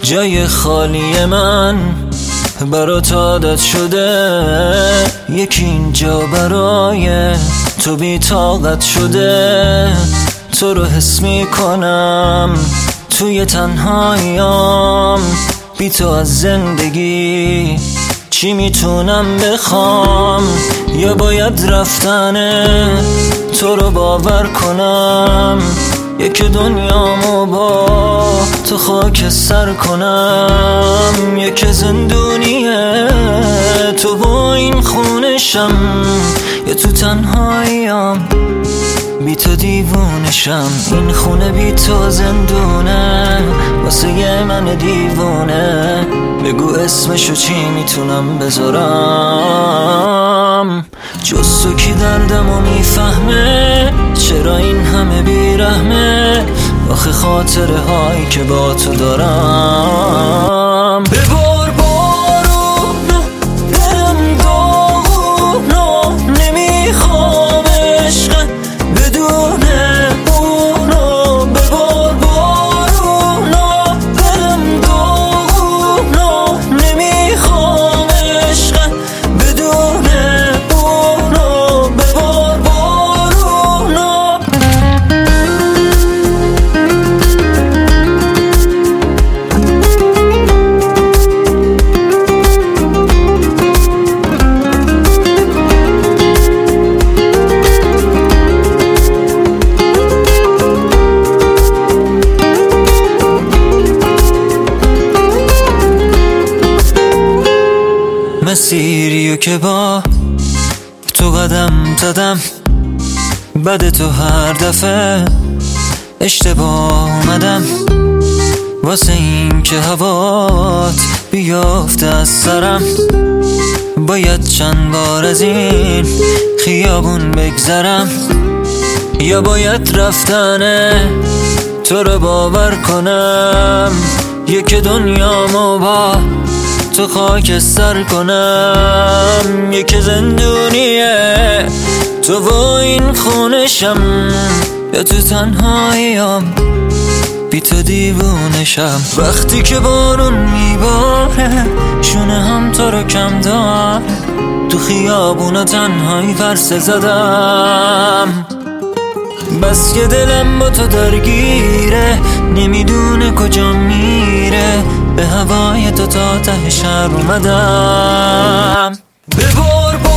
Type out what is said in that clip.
جای خالی من برات عادت شده، یکی اینجا برای تو بی طاقت شده. تو رو حس میکنم توی تنهاییام، بی تو از زندگی چی میتونم بخوام؟ یا باید رفتن تو رو باور کنم، یک دنیامو با تو خاک سر کنم. یک زندونیه تو با این خونشم، یا تو تنهاییام بی تو دیوونشم. این خونه بی تو زندونه واسه من دیوونه. بگو اسمشو چی میتونم بذارم؟ جز تو کی دردمو میفهمه؟ چرا این همه بیرحمه؟ آخه خاطره هایی که با تو دارم. ببار بارونو دلم داغونو، نمیخوام عشق بدون اونو. ببار بارونو دلم داغونو، نمیخوام عشق بدون اونو. ببار بارونو. مسیریو که با تو قدم زدم، بعد تو هر دفعه اشتباه اومدم. واسه این که هوات بیافته از سرم، باید چند بار از این خیابون بگذرم. یا باید رفتن تو رو باور کنم، یک دنیامو با تو خاک سر کنم. یک زندونیه تو با این خونشم، یا تو تنهاییام بی تو دیوونشم. وقتی که بارون میباره شونه هم تو رو کم دار، تو خیابونا تنهایی ورسه زدم. بس که دلم با تو درگیره، نمیدونه کجا میره. به هوای تو تا ته شهر اومدم. ببار